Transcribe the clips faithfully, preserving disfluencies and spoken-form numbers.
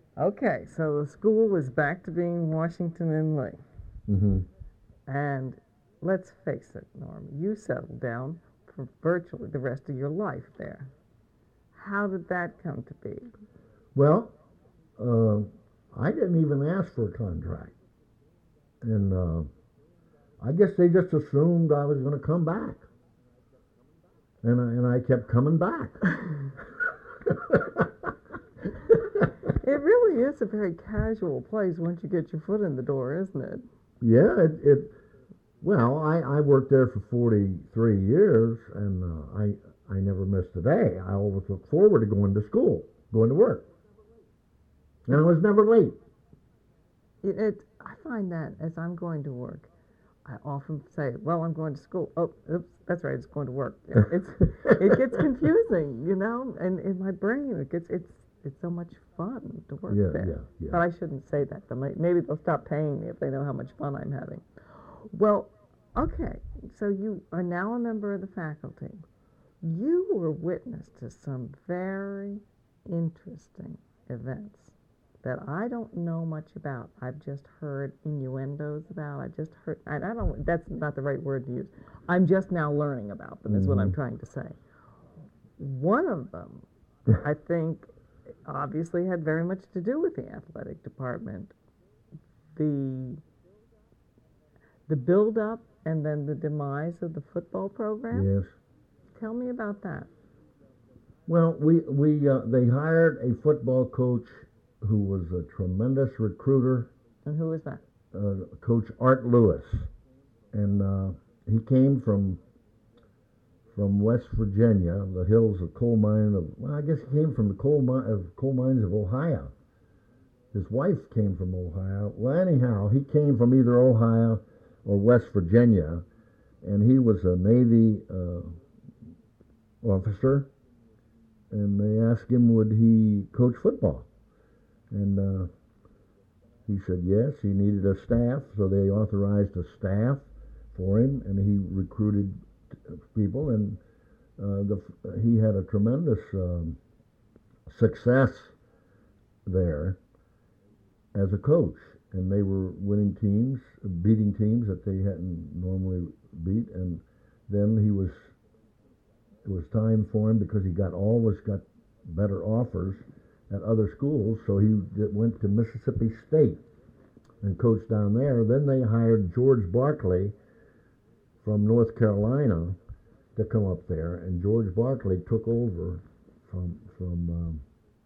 Okay, so the school was back to being Washington and Lee. Mm-hmm. And let's face it, Norm, you settled down for virtually the rest of your life there. How did that come to be? Well, uh, I didn't even ask for a contract, and uh, I guess they just assumed I was going to come back, and I, and I kept coming back. It really is a very casual place once you get your foot in the door, isn't it? Yeah, it, it well, I, I worked there for forty-three years, and uh, I I never missed a day. I always looked forward to going to school, going to work, and I It's was never late. it, it I find that as I'm going to work, I often say, "Well, I'm going to school." Oh, oops, that's right, it's going to work. You know, it's it gets confusing, you know, and in my brain it gets it's it's so much fun to work Yeah, there. yeah, yeah. But I shouldn't say that. But maybe they'll stop paying me if they know how much fun I'm having. Well, okay, so you are now a member of the faculty. You were witness to some very interesting events that I don't know much about. I've just heard innuendos about. I've just heard, I, I don't, that's not the right word to use. I'm just now learning about them, is what I'm Mm-hmm. trying to say. One of them, I think, obviously had very much to do with the athletic department. The the build up and then the demise of the football program. Yes. Tell me about that. Well, we we uh, they hired a football coach who was a tremendous recruiter, And who is that? uh, Coach Art Lewis, and uh, he came from from West Virginia, the hills of coal mine of. Well, I guess he came from the coal mine of coal mines of Ohio. His wife came from Ohio. Well, anyhow, he came from either Ohio or West Virginia, and he was a Navy uh, officer. And they asked him would he coach football, and uh, he said yes. He needed a staff, so they authorized a staff for him, and he recruited people, and uh, the, he had a tremendous um, success there as a coach, and they were winning teams, beating teams that they hadn't normally beat, and then he was it was time for him because he got always got better offers at other schools, so he went to Mississippi State and coached down there. Then they hired George Barkley from North Carolina to come up there, and George Barkley took over from from um,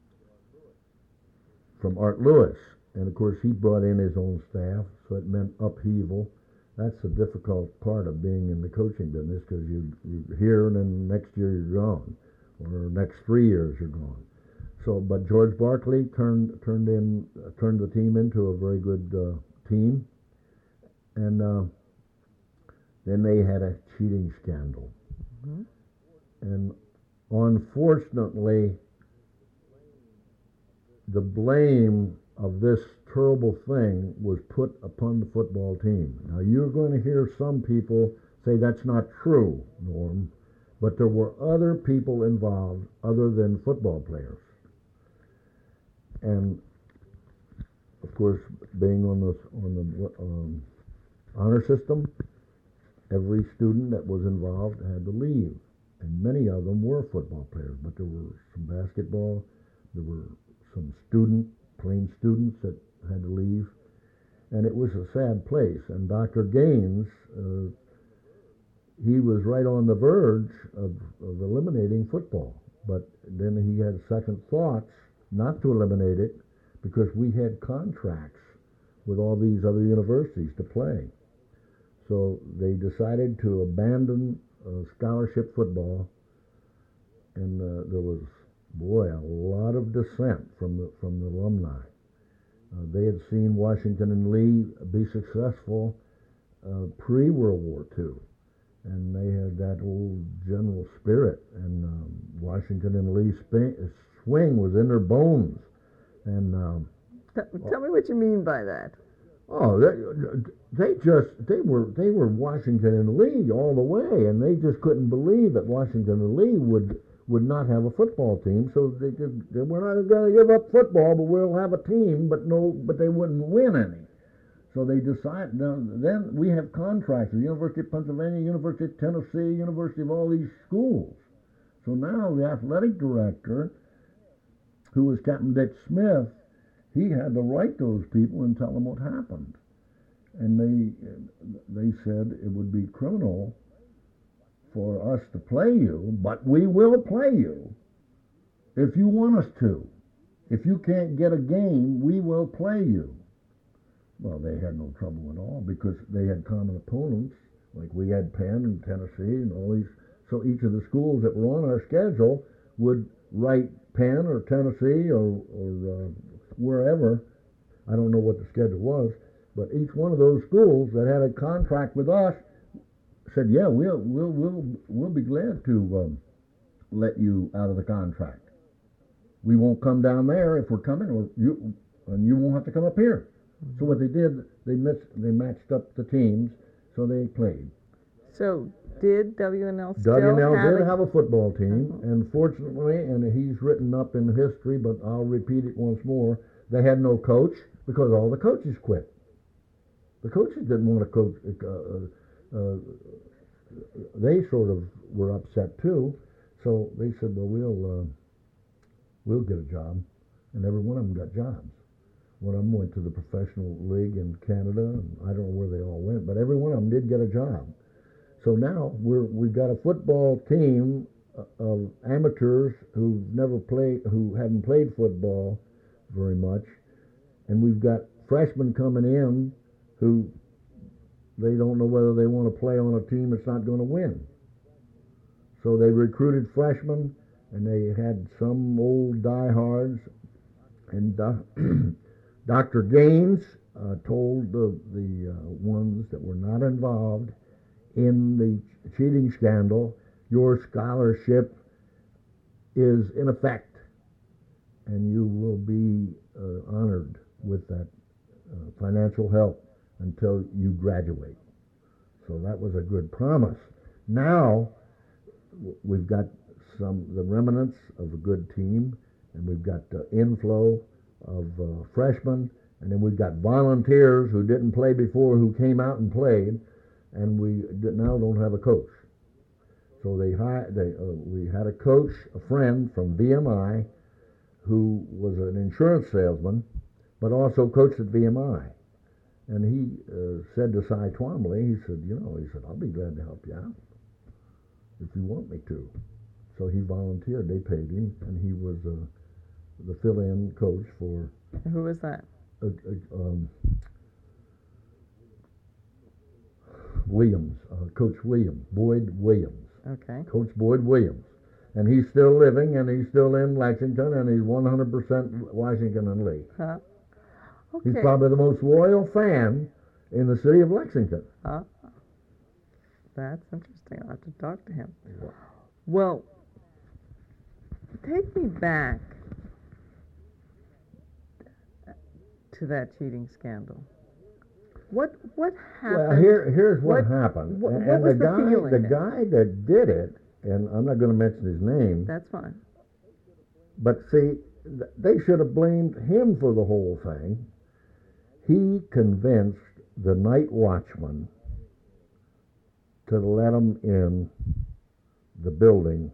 from Art Lewis, and of course he brought in his own staff, so it meant upheaval. That's the difficult part of being in the coaching business because you you're here and then next year you're gone, or next three years you're gone. So, but George Barkley turned turned in uh, turned the team into a very good uh, team, and uh, then they had a cheating scandal, Hmm. and unfortunately, the blame of this terrible thing was put upon the football team. Now, you're going to hear some people say that's not true, Norm, but there were other people involved other than football players. And of course, being on the on the um, honor system, every student that was involved had to leave, and many of them were football players. But there were some basketball, there were some student, plain students that had to leave, and it was a sad place. And Doctor Gaines, uh, he was right on the verge of, of eliminating football, but then he had second thoughts not to eliminate it because we had contracts with all these other universities to play. So they decided to abandon uh, scholarship football, and uh, there was, boy, a lot of dissent from the from the alumni. Uh, they had seen Washington and Lee be successful uh, pre World War Two, and they had that old general spirit. And um, Washington and Lee sp- swing was in their bones. And um, T- tell me what you mean by that. oh, they, they just they were they were Washington and Lee all the way, and they just couldn't believe that Washington and Lee would would not have a football team. So they did, they were not going to give up football, but we'll have a team, but no, but they wouldn't win any. So they decided. Then we have contracts with the University of Pennsylvania, University of Tennessee, University of all these schools. So now the athletic director, who was Captain Dick Smith, he had to write those people and tell them what happened. And they they said it would be criminal for us to play you, but we will play you if you want us to. If you can't get a game, we will play you. Well, they had no trouble at all because they had common opponents, like we had Penn and Tennessee and all these. So each of the schools that were on our schedule would write Penn or Tennessee or, or uh, wherever. I don't know what the schedule was, but each one of those schools that had a contract with us said, "Yeah, we'll we'll we'll we'll be glad to um, let you out of the contract. We won't come down there if we're coming, or you and you won't have to come up here." Mm-hmm. So what they did, they mixed, they matched up the teams, so they played. So did W N L still W N L have did a... have a football team, mm-hmm. and fortunately, and he's written up in history, but I'll repeat it once more, they had no coach because all the coaches quit. The coaches didn't want to coach. Uh, uh, they sort of were upset too, so they said, "Well, we'll uh, we'll get a job," and every one of them got jobs. One of them went to the professional league in Canada, and I don't know where they all went, but every one of them did get a job. So now we're we've got a football team of amateurs who never played, who haven't played football very much, and we've got freshmen coming in who they don't know whether they want to play on a team that's not going to win. So they recruited freshmen, and they had some old diehards, and uh, Doctor Gaines uh, told the, the uh, ones that were not involved in the cheating scandal, "Your scholarship is in effect, and you will be uh, honored with that uh, financial help until you graduate." So that was a good promise. Now we've got some the remnants of a good team, and we've got the inflow of uh, freshmen, and then we've got volunteers who didn't play before who came out and played, and we now don't have a coach. So they hired. They uh, we had a coach, a friend from V M I, who was an insurance salesman, but also coached at V M I. And he uh, said to Cy Twombly, he said, you know, he said, "I'll be glad to help you out if you want me to." So he volunteered. They paid him, and he was uh, the fill-in coach for. Who was that? Uh, uh, um, Williams, uh, Coach Williams, Boyd Williams. Okay. Coach Boyd Williams. And he's still living, and he's still in Lexington, and he's one hundred percent Washington and Lee. Huh. Okay. He's probably the most loyal fan in the city of Lexington. Huh. That's interesting. I'll have to talk to him. Yeah. Well, take me back to that cheating scandal. What what happened? Well, here here's what, what happened. What, and what was the, the guy, feeling the then? guy that did it, and I'm not going to mention his name. That's fine. But see, th- they should have blamed him for the whole thing. He convinced the night watchman to let him in the building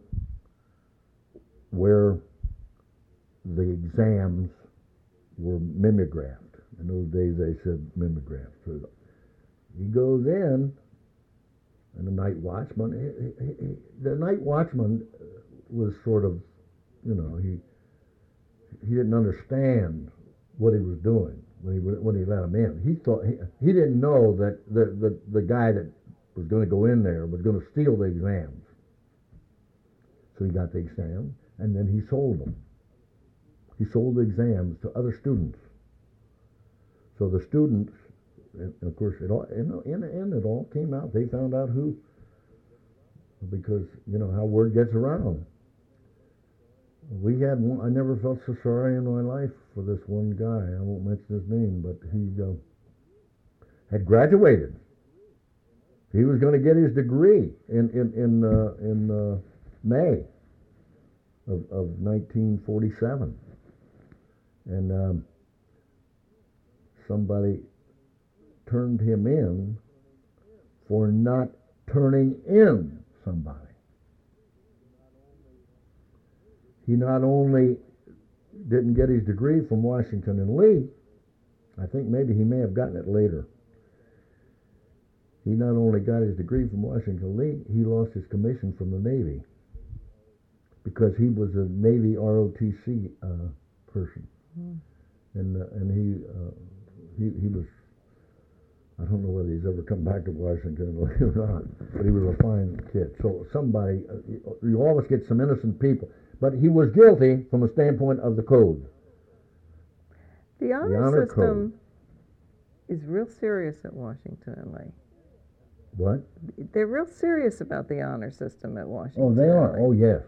where the exams were mimeographed. In those days they said mimeographed. So he goes in, and the night watchman, he, he, he, the night watchman was sort of, you know, he he didn't understand what he was doing when he when he let him in. He thought he, he didn't know that the, the, the guy that was going to go in there was going to steal the exams. So he got the exam, and then he sold them. He sold the exams to other students. So the students, and of course, it all in in the end it all came out. They found out who, because you know how word gets around. We had one. I never felt so sorry in my life for this one guy. I won't mention his name, but he uh, had graduated. He was going to get his degree in in in uh, in uh, May, of, of nineteen forty-seven. And um, somebody turned him in for not turning in somebody. He not only didn't get his degree from Washington and Lee, I think maybe he may have gotten it later. He not only got his degree from Washington and Lee, he lost his commission from the Navy because he was a Navy R O T C uh, person. Mm. And uh, and he, uh, he he was, I don't know whether he's ever come back to Washington or not, but he was a fine kid. So somebody, uh, you always get some innocent people. But he was guilty from a standpoint of the code. The honor, the honor system code. Is real serious at Washington and Lee. What? They're real serious about the honor system at Washington. Oh, they are. Oh, yes.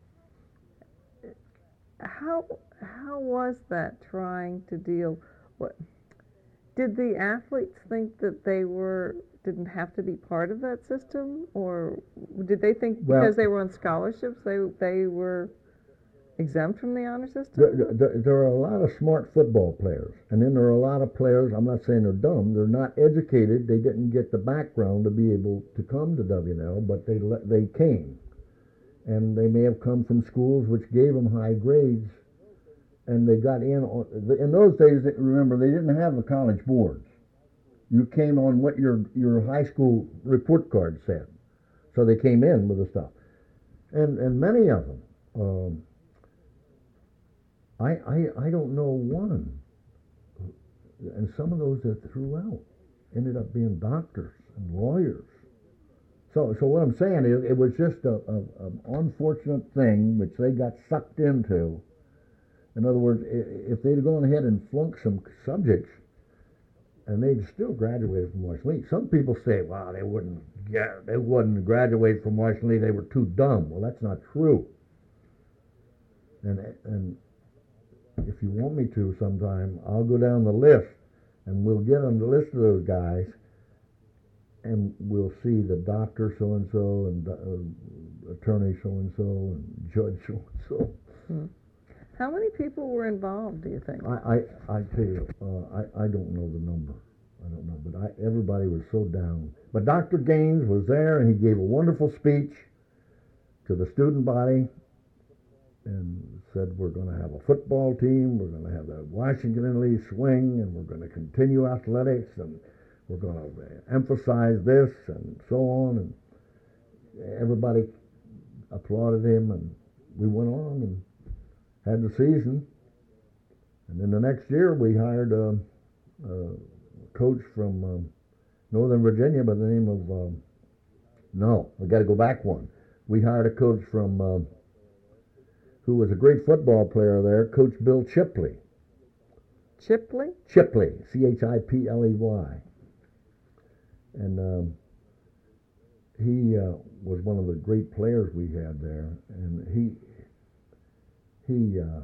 How how was that trying to deal? What did the athletes think that they were didn't have to be part of that system, or did they think well, because they were on scholarships they they were exempt from the honor system? There, there, there are a lot of smart football players, and then there are a lot of players, I'm not saying they're dumb, they're not educated, they didn't get the background to be able to come to W N L, but they they came. And they may have come from schools which gave them high grades, and they got in. On, in those days, remember, they didn't have the college boards. You came on what your, your high school report card said. So they came in with the stuff. And and many of them, um, I, I, I don't know one, and some of those that threw out ended up being doctors and lawyers. So, so what I'm saying is, it was just a, a, an unfortunate thing which they got sucked into. In other words, if they'd gone ahead and flunked some subjects, and they'd still graduated from Washington Lee. Some people say, "Wow, they wouldn't get, they wouldn't graduate from Washington Lee. They were too dumb." Well, that's not true. And and if you want me to, sometime I'll go down the list, and we'll get on the list of those guys. And we'll see the doctor so-and-so and uh, attorney so-and-so and judge so-and-so. Hmm. How many people were involved, do you think? I, I, I tell you, uh, I, I don't know the number. I don't know, but I, everybody was so down. But Doctor Gaines was there, and he gave a wonderful speech to the student body and said, we're going to have a football team, we're going to have the Washington and Lee swing, and we're going to continue athletics, and we're going to emphasize this and so on, and everybody applauded him, and we went on and had the season. And then the next year we hired a, a coach from um, Northern Virginia by the name of, um, no, we got to go back one. We hired a coach from, um, who was a great football player there, Coach Bill Chipley. Chipley? Chipley, C H I P L E Y. And um, he uh, was one of the great players we had there, and he he uh,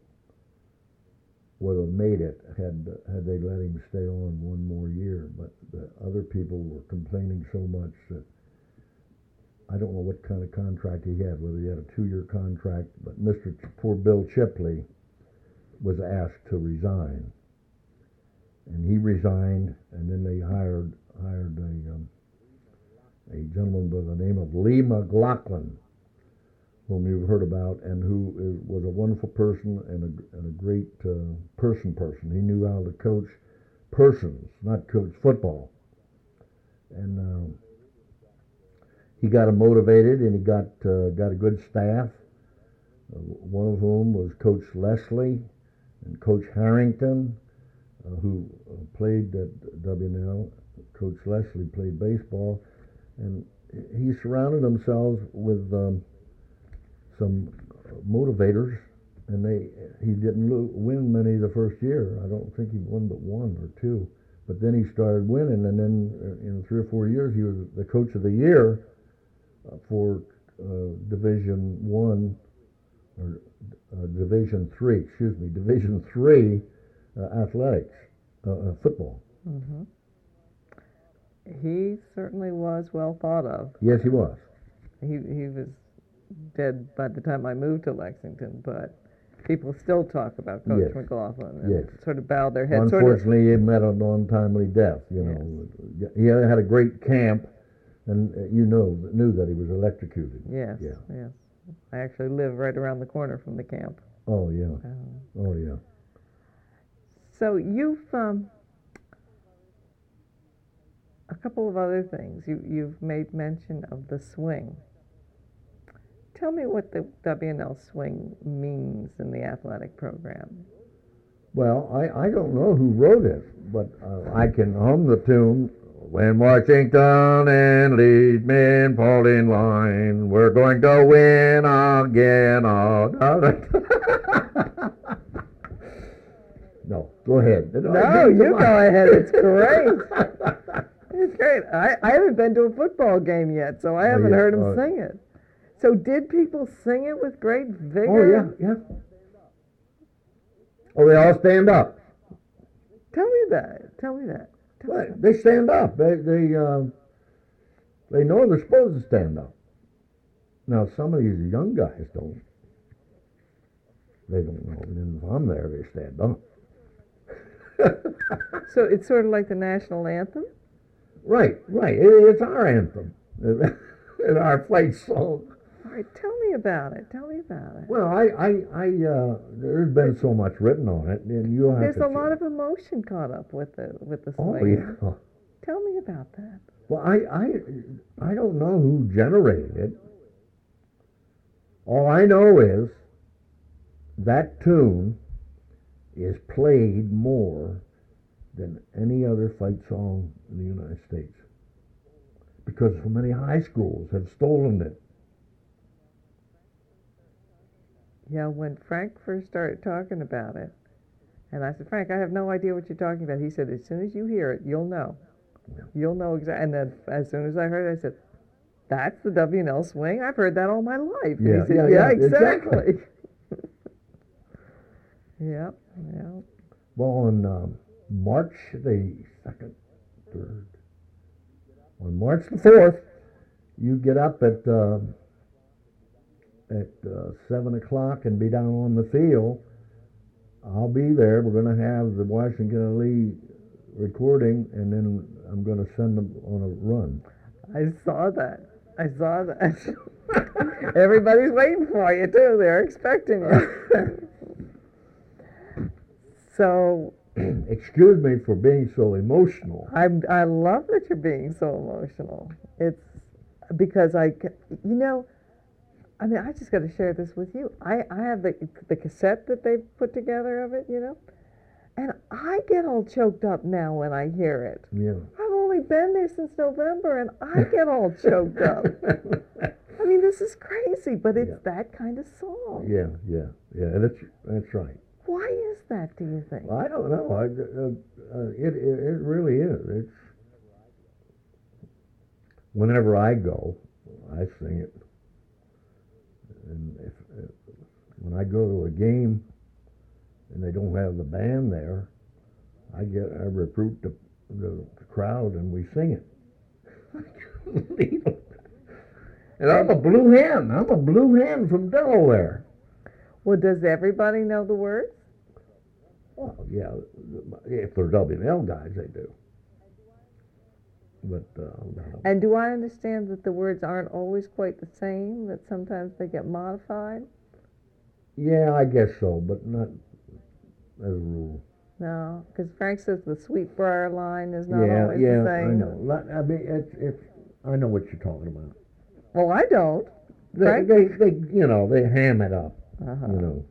would have made it had had they let him stay on one more year. But the other people were complaining so much that I don't know what kind of contract he had, whether he had a two-year contract. But Mister Ch- poor Bill Chipley was asked to resign, and he resigned, and then they hired. hired a, um, a gentleman by the name of Lee McLaughlin, whom you've heard about, and who is, was a wonderful person and a, and a great uh, person person. He knew how to coach persons, not coach football. And uh, he got him motivated, and he got uh, got a good staff, uh, one of whom was Coach Leslie and Coach Harrington, uh, who uh, played at W N L. Coach Leslie played baseball, and he surrounded himself with um, some motivators, and they he didn't lo- win many the first year. I don't think he won but one or two, but then he started winning, and then uh, in three or four years he was the coach of the year uh, for uh, Division One or uh, Division Three, excuse me, Division Three uh, athletics, uh, uh, football. Mm-hmm. He certainly was well thought of. Yes, he was. He he was dead by the time I moved to Lexington, but people still talk about Coach Yes. McLaughlin and Yes. sort of bow their heads. Sort of, Unfortunately, he met an untimely death. You know, he had a great camp, and uh, you know knew that he was electrocuted. yes, Yeah. yes. I actually live right around the corner from the camp. Oh yeah. Um, Oh yeah. so you've um, a couple of other things. You you've made mention of the swing. Tell me what the W and L swing means in the athletic program. Well, I, I don't know who wrote it, but uh, I can hum the tune. When Washington and Lee's men fall in line, we're going to win again. Oh, no, no, go ahead. No, you go ahead. It's great. It's great. I, I haven't been to a football game yet, so I haven't yeah. heard him Oh. sing it. So did people sing it with great Oh, vigor? yeah, yeah. Oh, they all stand up. Tell me that. Tell me that. Tell me Well, that. they stand up. They they um, they know they're supposed to stand up. Now some of these young guys don't. They don't know. And if I'm there, they stand up. So it's sort of like the national anthem? Right, right. It, it's our anthem. It's our flight song. All right, tell me about it. Tell me about it. Well, I, I, I uh, there's been so much written on it, and you have There's to. a lot of emotion caught up with the with the Oh swing. yeah. Tell me about that. Well, I, I, I don't know who generated it. All I know is that tune is played more than any other fight song in the United States, because so many high schools have stolen it. Yeah, when Frank first started talking about it, and I said, Frank, I have no idea what you're talking about. He said, as soon as you hear it, you'll know. Yeah. You'll know exactly. And then as soon as I heard it, I said, that's the W and L swing. I've heard that all my life. And Yeah, he said, yeah, yeah, yeah, exactly. exactly. yeah, yeah. Well, on um, March the second, third, on March the fourth, you get up at uh, at uh, seven o'clock and be down on the field. I'll be there. We're going to have the Washington and Lee recording, and then I'm going to send them on a run. I saw that. I saw that. Everybody's waiting for you, too. They're expecting you. So, excuse me for being so emotional. I I love that you're being so emotional. It's because I, you know, I mean, I just got to share this with you. I, I have the the cassette that they put together of it, you know, and I get all choked up now when I hear it. Yeah. I've only been there since November, and I get all choked up. I mean, this is crazy, but it's Yeah. that kind of song. Yeah, yeah, yeah. That's that's right. Why is that, do you think? I don't know. I, uh, uh, it, it it really is. It's whenever I go, I sing it, and if, if when I go to a game and they don't have the band there, I get I recruit the the, the crowd and we sing it. And I'm a blue hen. I'm a blue hen from Delaware. Well, does everybody know the words? Well, yeah, if they're W and L guys, they do. But uh, no. And do I understand that the words aren't always quite the same, that sometimes they get modified? Yeah, I guess so, but not as a rule. No, because Frank says the Sweetbriar line is not yeah, always yeah, the same. I know. Not- I mean, it's, it's, I know what you're talking about. Well, I don't. They, Frank? they, they, you know, they ham it up. Uh-huh. You know.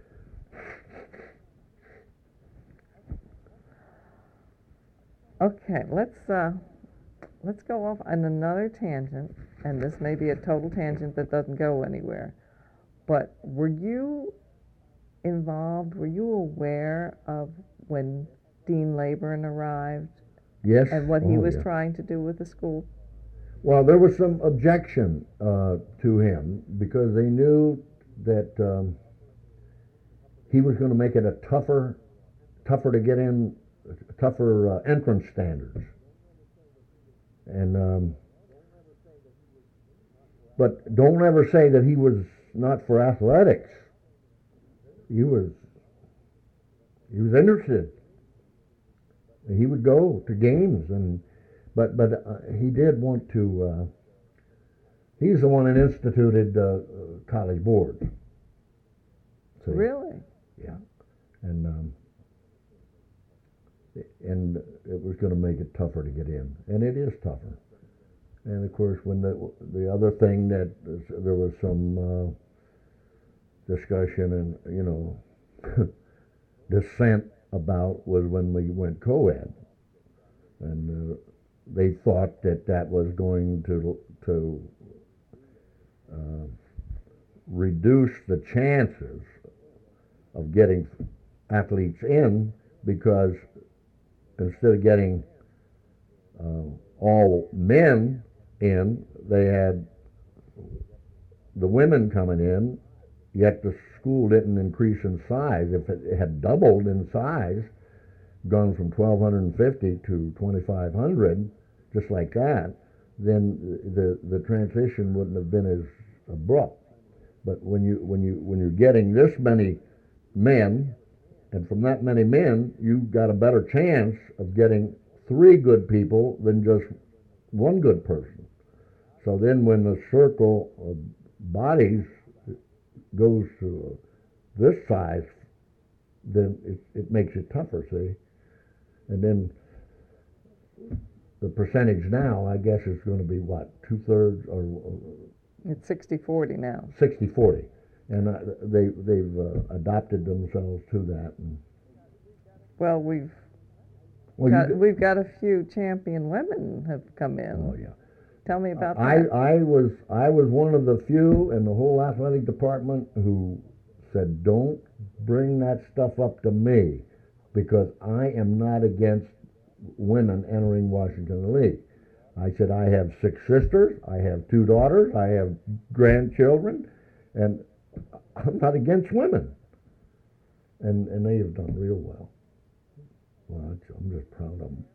Okay, let's uh, let's go off on another tangent, and this may be a total tangent that doesn't go anywhere. But were you involved? Were you aware of when Dean Laburn arrived Yes. and what he Oh, was yeah. trying to do with the school? Well, there was some objection uh, to him because they knew that um, he was going to make it a tougher, tougher to get in, tougher uh, entrance standards. And um, but don't ever say that he was not for athletics. He was he was interested. He would go to games, and but but uh, he did want to. Uh, he's the one that instituted uh, college boards. See? Really? Yeah, and um, and it was going to make it tougher to get in, and it is tougher. And of course, when the the other thing that there was some uh, discussion and you know dissent about was when we went co-ed, and uh, they thought that that was going to to uh, reduce the chances of getting athletes in, because instead of getting uh, all men in, they had the women coming in, yet the school didn't increase in size. If it had doubled in size, gone from twelve fifty to twenty-five hundred, just like that, then the the transition wouldn't have been as abrupt. But when you when you when you're getting this many men, and from that many men, you've got a better chance of getting three good people than just one good person. So then when the circle of bodies goes to this size, then it, it makes it tougher, see? And then the percentage now, I guess, is going to be what, two-thirds or It's sixty forty now. sixty forty. And uh, they, they've uh, adopted themselves to that. And, Well, we've well, got, you, we've got a few champion women have come in. oh, yeah. Tell me about I, that. I was I was one of the few in the whole athletic department who said, don't bring that stuff up to me, because I am not against women entering Washington League. I said, I have six sisters, I have two daughters, I have grandchildren, and I'm not against women. And and they have done real well. Well, I'm just proud of them.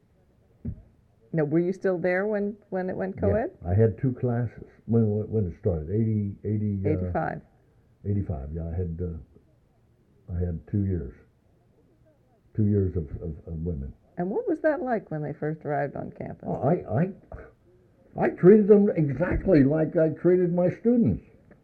Now, were you still there when, when it went co-ed? Yeah, I had two classes when when it started. eighty, eighty, eighty-five. Uh, eighty-five. Yeah, I had uh, I had two years, two years of, of, of women. And what was that like when they first arrived on campus? Oh, I I I treated them exactly like I treated my students.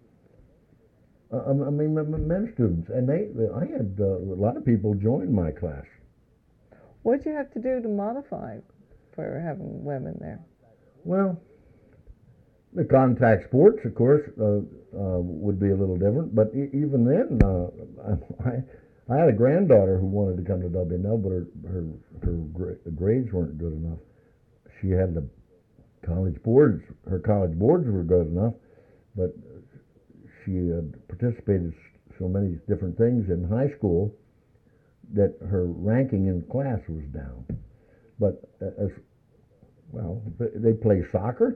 Uh, I mean, my men students, and they I had uh, a lot of people join my class. What did you have to do to modify for having women there? Well, the contact sports, of course, uh, uh, would be a little different. But e- even then, uh, I I had a granddaughter who wanted to come to W N L, but her her her gra- grades weren't good enough. She had the college boards. Her college boards were good enough, but she had participated so many different things in high school that her ranking in class was down. But as well, they play soccer.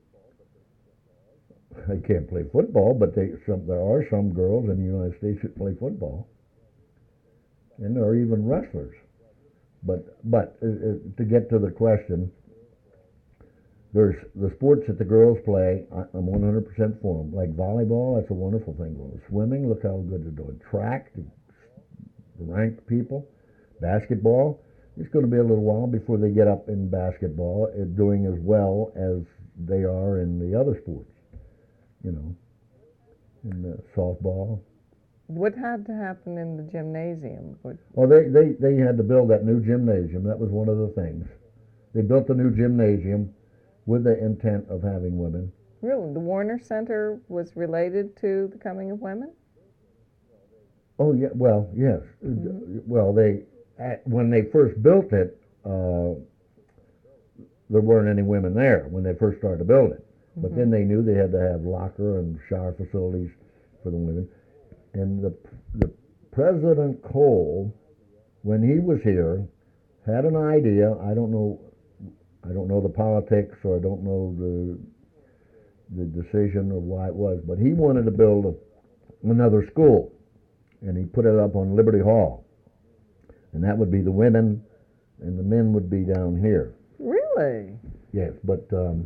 They can't play football, but they some there are some girls in the United States that play football, and there are even wrestlers. But but uh, uh, to get to the question, there's the sports that the girls play. I, I'm one hundred percent for them. Like volleyball, that's a wonderful thing. Well, swimming, look how good they're doing. Track, to rank people. Basketball, it's going to be a little while before they get up in basketball uh, doing as well as they are in the other sports. You know, in the softball. What had to happen in the gymnasium? What, Well, they, they, they had to build that new gymnasium. That was one of the things. They built the new gymnasium with the intent of having women. really, the Warner Center was related to the coming of women? Oh, yeah, well, yes. Mm-hmm. Well, they, at, when they first built it, uh, there weren't any women there when they first started to build it. But Mm-hmm. then they knew they had to have locker and shower facilities for the women. And the the President Cole, when he was here, had an idea. I don't know, I don't know the politics, or I don't know the the decision or why it was, but he wanted to build a, another school, and he put it up on Liberty Hall, and that would be the women, and the men would be down here. Really? Yes, but um,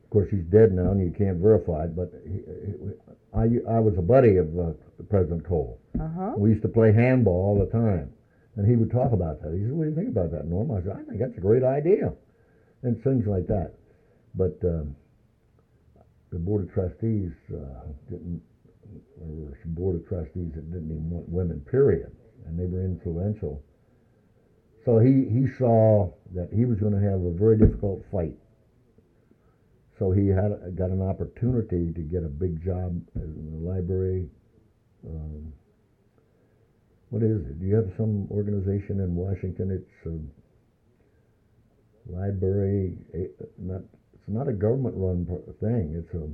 Of course, he's dead now, and you can't verify it. But he, he, I, I was a buddy of uh, President Cole. Uh-huh. We used to play handball all the time, and he would talk about that. He said, "What do you think about that, Norm?" I said, "I think that's a great idea," and things like that. But um, the board of trustees uh, didn't. There were some board of trustees that didn't even want women, period, and they were influential. So he, he saw that he was going to have a very difficult fight. So he had got an opportunity to get a big job in the library. Um, what is it? Do you have some organization in Washington? It's a library. Not it's not a government-run thing. It's a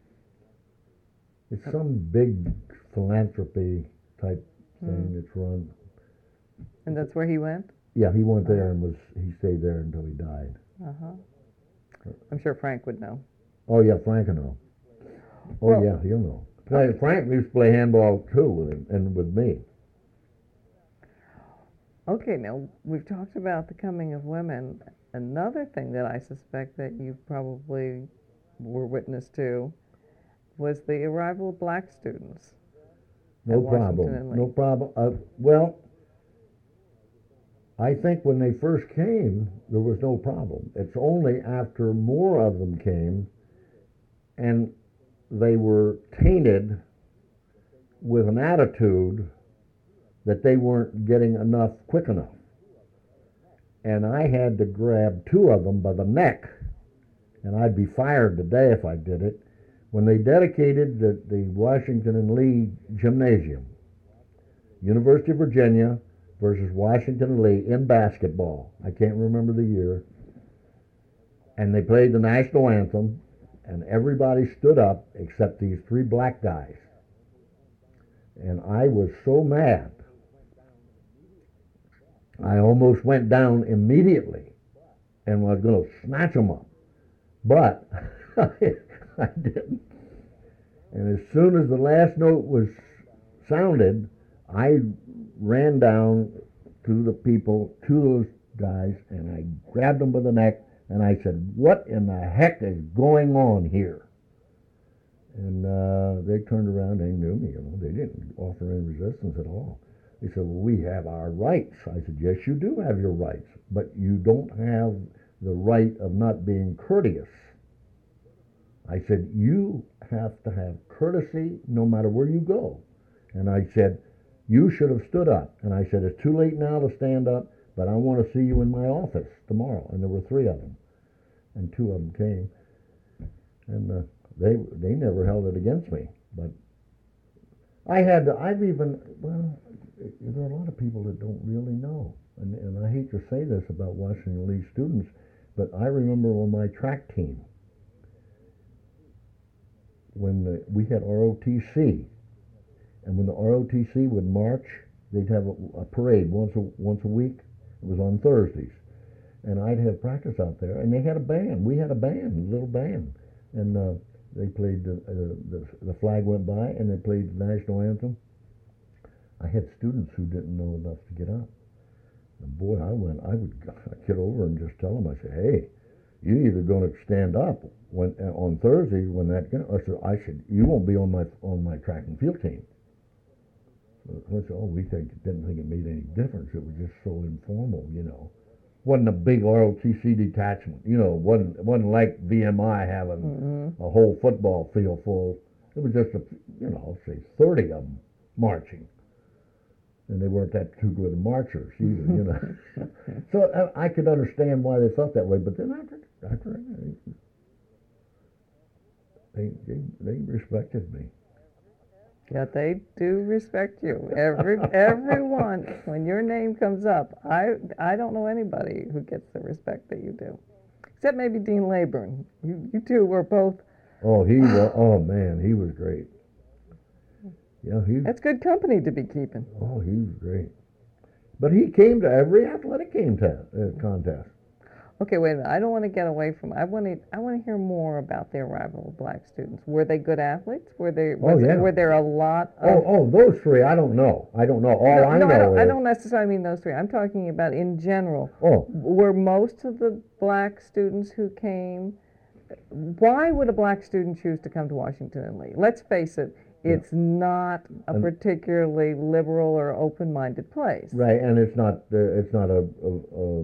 it's some big philanthropy type thing Hmm. that's run. And that's where he went? Yeah, he went there and was he stayed there until he died. Uh-huh. I'm sure Frank would know. Oh yeah, Frank will know. Oh Well- yeah, he'll know. Hey, Frank used to play handball too with him and with me. Okay, now we've talked about the coming of women. Another thing that I suspect that you probably were witness to was the arrival of black students. No at Washington problem. and Lee. No problem. Uh, well, I think when they first came, there was no problem. It's only after more of them came and they were tainted with an attitude that they weren't getting enough quick enough. And I had to grab two of them by the neck, and I'd be fired today if I did it, when they dedicated the, the Washington and Lee Gymnasium, University of Virginia versus Washington and Lee in basketball. I can't remember the year. And they played the national anthem, and everybody stood up except these three black guys. And I was so mad, I almost went down immediately and was going to snatch them up. But I didn't. And as soon as the last note was sounded, I ran down to the people, to those guys, and I grabbed them by the neck, and I said, "What in the heck is going on here?" And uh, they turned around, they knew me, you know, they didn't offer any resistance at all. They said, "Well, we have our rights." I said, "Yes, you do have your rights, but you don't have the right of not being courteous." I said, "You have to have courtesy no matter where you go." And I said, "You should have stood up." And I said, "It's too late now to stand up, but I want to see you in my office tomorrow." And there were three of them, and two of them came, and uh, they they never held it against me. But I had to, I've even, well, there are a lot of people that don't really know, and, and I hate to say this about Washington Lee students, but I remember on my track team, when the, we had R O T C, and when the R O T C would march, they'd have a, a parade once a, once a week. It was on Thursdays, and I'd have practice out there, and they had a band. We had a band, a little band, and uh, they played the, uh, the the flag went by, and they played the national anthem. I had students who didn't know enough to get up, and boy, I went. I would get over and just tell them. I said, "Hey, you're either going to stand up when uh, on Thursday when that." I said, "I said you won't be on my on my track and field team." So I said, "Oh, we think, didn't think it made any difference. It was just so informal, you know. Wasn't a big R O T C detachment, you know. wasn't wasn't like V M I having Mm-hmm. a whole football field full. It was just a you know say thirty of them marching, and they weren't that too good marchers either, you know." So I, I could understand why they felt that way, but then after after they they they respected me. Yeah, they do respect you. Every everyone, when your name comes up, I I don't know anybody who gets the respect that you do, except maybe Dean Leyburn. You you two were both. Oh, he was. Oh man, he was great. Yeah, he. That's good company to be keeping. Oh, he was great. But he came to every athletic game ta- uh, contest. Okay, wait a minute. I don't want to get away from. I want to. I want to hear more about the arrival of black students. Were they good athletes? Were they? Was Oh, yeah. Were there a lot of? Oh, oh, those three. I don't know. I don't know. All no, I no, know I don't, is. I don't necessarily mean those three. I'm talking about in general. Oh, Were most of the black students who came why would a black student choose to come to Washington and Lee? Let's face it, it's yeah. not a and particularly liberal or open-minded place. Right, and it's not uh, it's not a, a, a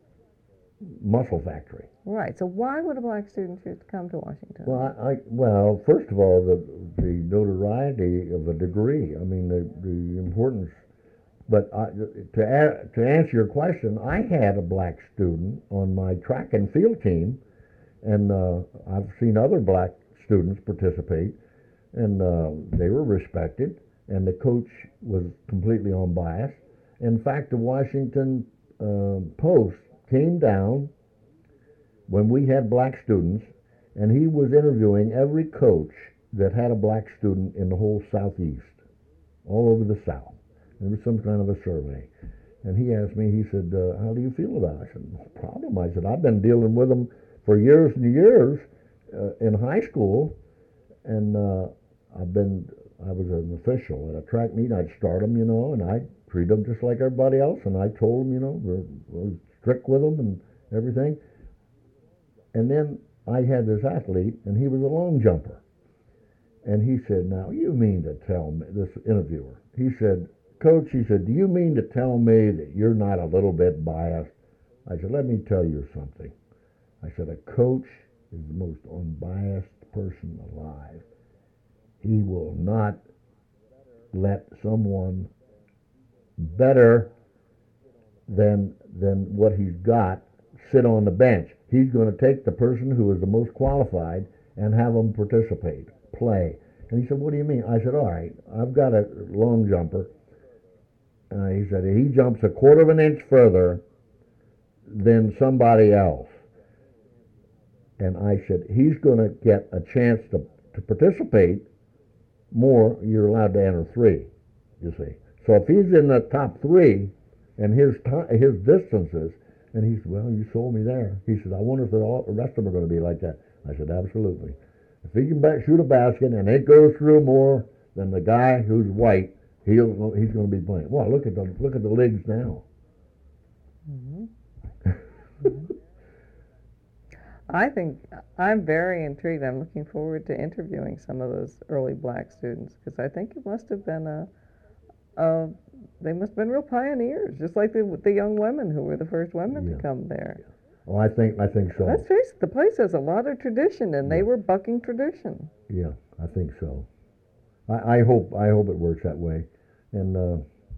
muscle factory. Right. So why would a black student choose to come to Washington? Well, I, I well, first of all, the the notoriety of a degree. I mean, the the importance. But I, to a, to answer your question, I had a black student on my track and field team, and uh, I've seen other black students participate, and uh, they were respected, and the coach was completely unbiased. In fact, the Washington uh, Post came down when we had black students, and he was interviewing every coach that had a black student in the whole Southeast, all over the South. There was some kind of a survey. And he asked me, he said, uh, how do you feel about it? I said, no problem. I said, I've been dealing with them for years and years uh, in high school, and uh, I've been, I was an official at a track meet. I'd start them, you know, and I'd treat them just like everybody else, and I told them, you know, we're, we're strict with them and everything. And then I had this athlete, and he was a long jumper. And he said, now, you mean to tell me, this interviewer, he said, Coach, he said, do you mean to tell me that you're not a little bit biased? I said, let me tell you something. I said, a coach is the most unbiased person alive. He will not let someone better than than what he's got sit on the bench. He's going to take the person who is the most qualified and have them participate, play. And he said, what do you mean? I said, all right, I've got a long jumper. Uh, he said, he jumps a quarter of an inch further than somebody else. And I said, he's going to get a chance to, to participate more. You're allowed to enter three, you see. So if he's in the top three and his t- his distances, and he said, well, you sold me there. He said, I wonder if all, the rest of them are going to be like that. I said, absolutely. If he can ba- shoot a basket and it goes through more than the guy who's white, He'll, he's going to be playing. Well, look at the look at the leagues now. Mm-hmm. Mm-hmm. I think I'm very intrigued. I'm looking forward to interviewing some of those early black students because I think it must have been a, a they must have been real pioneers, just like the the young women who were the first women yeah. to come there. Yeah. Oh, I think I think so. Let's face it, the place has a lot of tradition, and yeah. they were bucking tradition. Yeah, I think so. I, I hope I hope it works that way. And uh,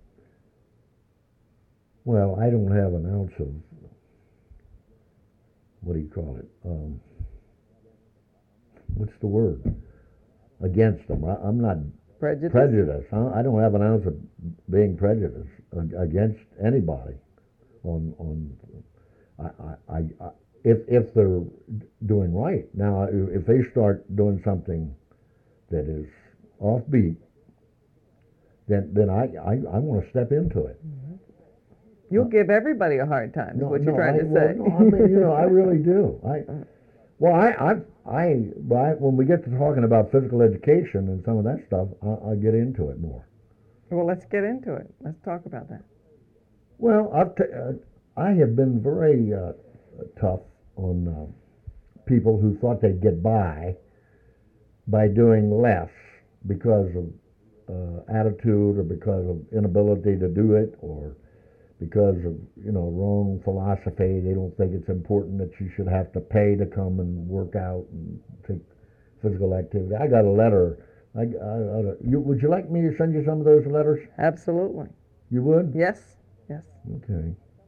well, I don't have an ounce of what do you call it? Um, what's the word? Against them. I, I'm not Prejudice. Prejudice. I, I don't have an ounce of being prejudiced against anybody. On on, I, I, I if if they're doing right. Now, if they start doing something that is offbeat, then then I, I, I want to step into it. Mm-hmm. You'll uh, give everybody a hard time, is no, what you're no, trying I, to well, say. No, I mean, you know, I really do. I Well, I, I, I, I, when we get to talking about physical education and some of that stuff, I, I get into it more. Well, let's get into it. Let's talk about that. Well, I've t- uh, I have been very uh, tough on uh, people who thought they'd get by by doing less because of uh, attitude or because of inability to do it or because of, you know, wrong philosophy. They don't think it's important that you should have to pay to come and work out and take physical activity. I got a letter. I, I, I, you, would you like me to send you some of those letters? Absolutely. You would? Yes. Yes. Okay.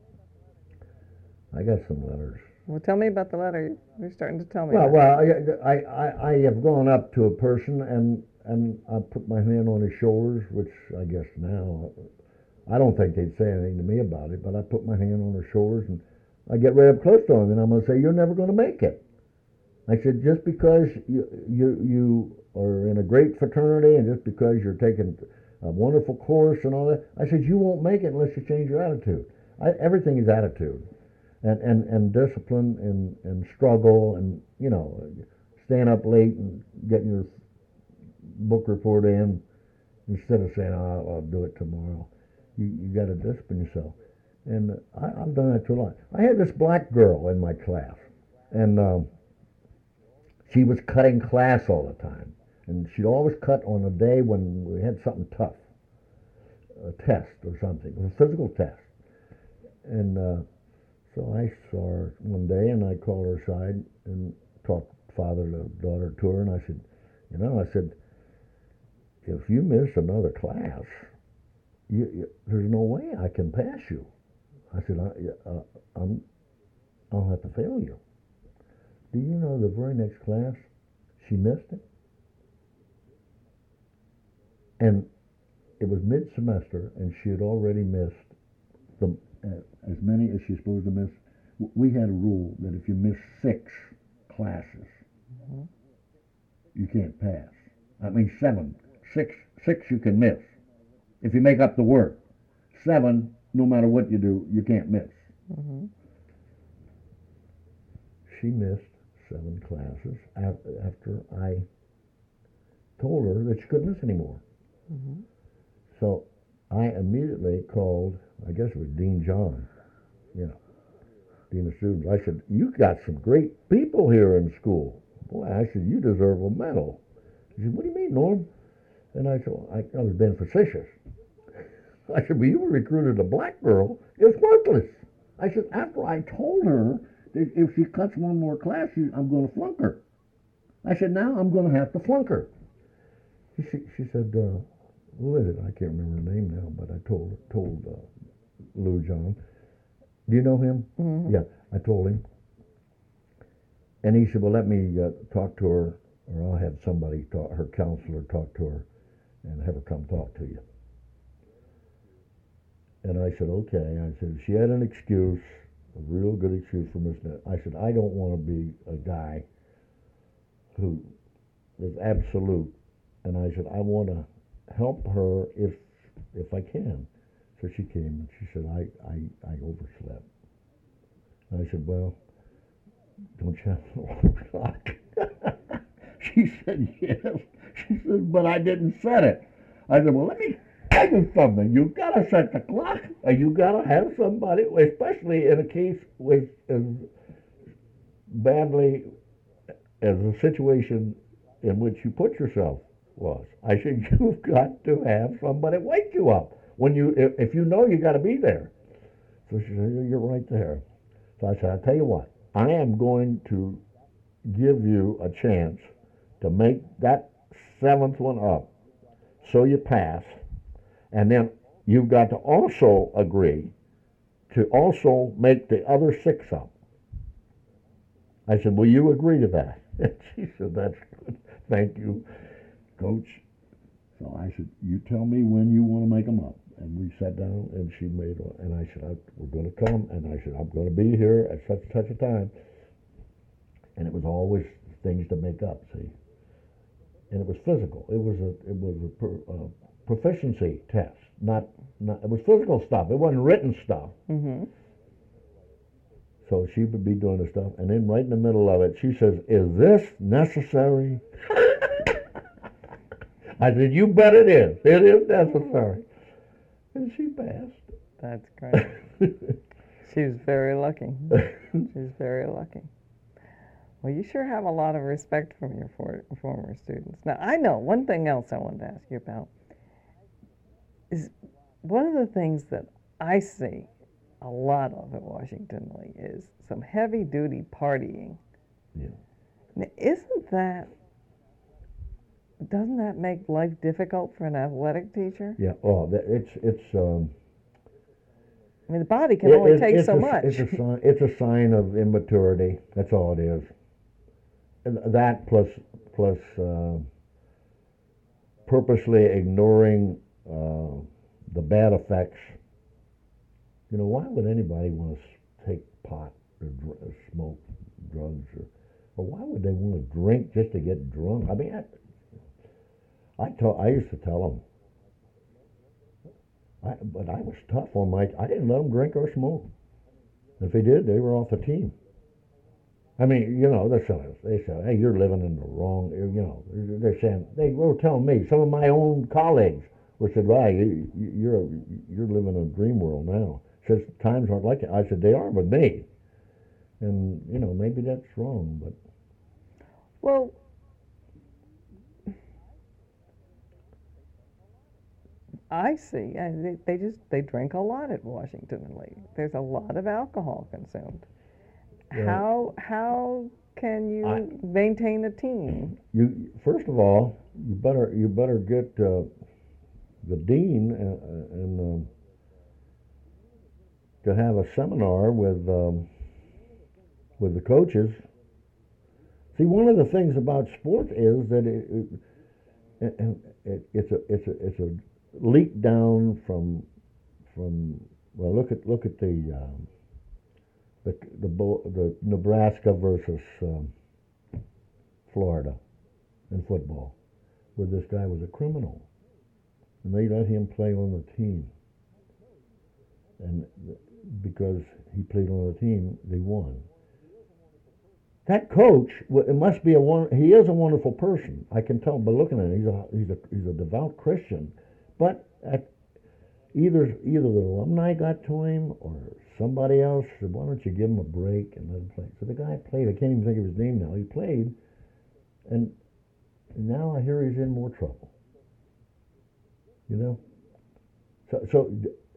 I got some letters. Well, tell me about the letter. You're starting to tell me. Well, about well, I, I, I have gone up to a person and and I put my hand on his shoulders, which I guess now, I don't think they'd say anything to me about it, but I put my hand on their shoulders and I get right up close to him and I'm going to say, you're never going to make it. I said, just because you, you, you are in a great fraternity and just because you're taking a wonderful course and all that, I said, you won't make it unless you change your attitude. I, everything is attitude and, and, and discipline and, and struggle and, you know, staying up late and getting your book report in instead of saying, oh, I'll do it tomorrow. You, you got to discipline yourself. And I, I've done that to a lot. I had this black girl in my class, and um, She was cutting class all the time, and she'd always cut on a day when we had something tough, a test or something, a physical test. And uh, so I saw her one day, and I called her aside and talked father to daughter to her, and I said, you know, I said, if you miss another class, you, you, there's no way I can pass you. I said, I, uh, I'm, I'll have to fail you. Do you know the very next class, she missed it? And it was mid-semester, and she had already missed the, uh, as many as she's supposed to miss. We had a rule that if you miss six classes, mm-hmm. you can't pass. I mean seven. Six, six you can miss. If you make up the work. Seven, no matter what you do, you can't miss. Mm-hmm. She missed seven classes after I told her that she couldn't miss anymore. Mm-hmm. So I immediately called, I guess it was Dean John, you know, Dean of Students. I said, you got some great people here in school. Boy, I said, you deserve a medal. He said, what do you mean, Norm? And I said, well, I, I was being facetious. I said, well, you recruited a black girl. It's worthless. I said, after I told her that if she cuts one more class, I'm going to flunk her. I said, now I'm going to have to flunk her. She, she said, uh, who is it? I can't remember her name now, but I told told uh, Lou John. Do you know him? Mm-hmm. Yeah, I told him. And he said, well, let me uh, talk to her, or I'll have somebody, talk, her counselor, talk to her and have her come talk to you. And I said, okay. I said, she had an excuse, a real good excuse for missing it. I said, I don't want to be a guy who is absolute. And I said, I want to help her if if I can. So she came and she said, I, I, I overslept. And I said, well, don't you have an alarm clock? She said, yes. She said, but I didn't set it. I said, well, let me tell you something. You got to set the clock, and you got to have somebody, especially in a case with as badly as the situation in which you put yourself was. I said, you've got to have somebody wake you up when you, if, if you know you got to be there. So she said, you're right there. So I said, I'll tell you what, I am going to give you a chance to make that seventh one up so you pass, and then you've got to also agree to also make the other six up. I said, will you agree to that? And she said, that's good. Thank you, Coach. So I said, you tell me when you want to make them up. And we sat down, and she made one. And I said, I, we're going to come. And I said, I'm going to be here at such and such a time. And it was always things to make up, see. And it was physical. It was a it was a, per, a proficiency test. Not not it was physical stuff. It wasn't written stuff. Mm-hmm. So she would be doing the stuff, and then right in the middle of it, she says, "Is this necessary?" I said, "You bet it is. It is necessary." And she passed. That's great. She was very lucky. She was very lucky. Well, you sure have a lot of respect from your for, former students. Now, I know one thing else I wanted to ask you about is one of the things that I see a lot of at Washington Lee is some heavy-duty partying. Yeah. Now, isn't that, doesn't that make life difficult for an athletic teacher? Yeah. Oh, it's it's. Um, I mean, the body can it, only it, take so a, much. It's a sign. It's a sign of immaturity. That's all it is. That plus plus uh, purposely ignoring uh, the bad effects. You know, why would anybody want to take pot or dr- smoke drugs, or or why would they want to drink just to get drunk? I mean, I I, tell, I used to tell them, I, but I was tough on my. I didn't let them drink or smoke. If they did, they were off the team. I mean, you know, they said, they said, hey, you're living in the wrong, you know, they're saying, they were telling me, some of my own colleagues were said, well, you, you're, you're living in a dream world now. Says, times aren't like that. I said, they are with me. And, you know, maybe that's wrong, but. Well, I see. And they, they just they drink a lot at Washington and Lee. There's a lot of alcohol consumed. Well, How how can you I- maintain a team? You first of all, you better you better get uh, the dean uh, and um, to have a seminar with um, with the coaches. See, one of the things about sports is that it, it, it, it it's a it's a it's a leak down from from well look at look at the um, the the the Nebraska versus um, Florida in football, where this guy was a criminal, and they let him play on the team, and because he played on the team, they won. That coach, it must be a one. He is a wonderful person. I can tell by looking at him. He's a he's a he's a devout Christian, but at either either the alumni got to him or somebody else said, "Why don't you give him a break and let him play?" So the guy played. I can't even think of his name now. He played, and now I hear he's in more trouble. You know, so so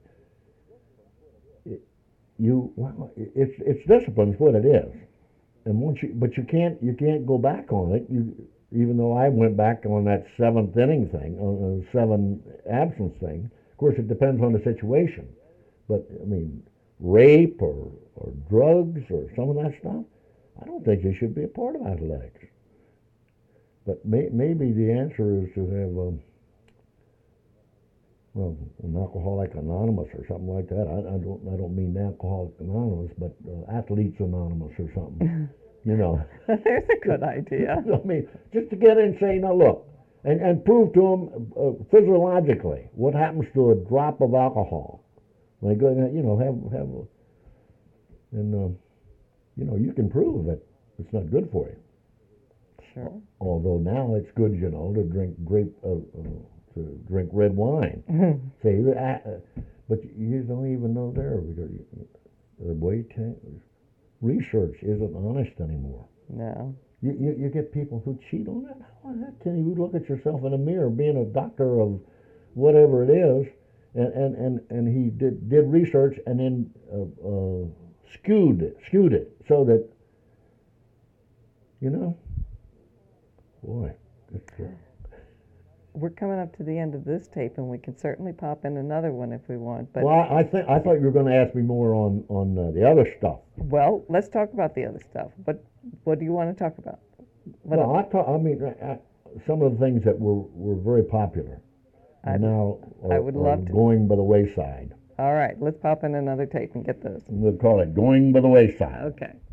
you well, it's it's discipline's what it is. And once you, but you can't, you can't go back on it. You, even though I went back on that seventh inning thing, on the seven absence thing. Of course, it depends on the situation. But I mean, rape or or drugs or some of that stuff, I don't think they should be a part of athletics. But may, maybe the answer is to have, um, well, an Alcoholic Anonymous or something like that. I, I don't, I don't mean Alcoholic Anonymous, but uh, Athletes Anonymous or something. You know. There's a good idea. I mean, just to get in and say, now look, and, and prove to them uh, physiologically what happens to a drop of alcohol. When they go, you know, have have, and uh, you know, you can prove that it's not good for you. Sure. Although now it's good, you know, to drink grape, uh, uh, to drink red wine. Say, uh, but you don't even know there because the way to, research isn't honest anymore. No. You, you you get people who cheat on it. How the heck can you look at yourself in a mirror, being a doctor of whatever it is, and and, and, and he did did research and then uh, uh, skewed it, skewed it so that, you know, boy, it's, uh, We're coming up to the end of this tape, and we can certainly pop in another one if we want. But well, I, I think I thought you were going to ask me more on on uh, the other stuff. well, let's talk about the other stuff. But what do you want to talk about? What Well, I, talk, I mean, I, I, some of the things that were, were very popular and I'd- now are, I would are love to- going by the wayside. All right, let's pop in another tape and get those. We'll call it going by the wayside. Okay.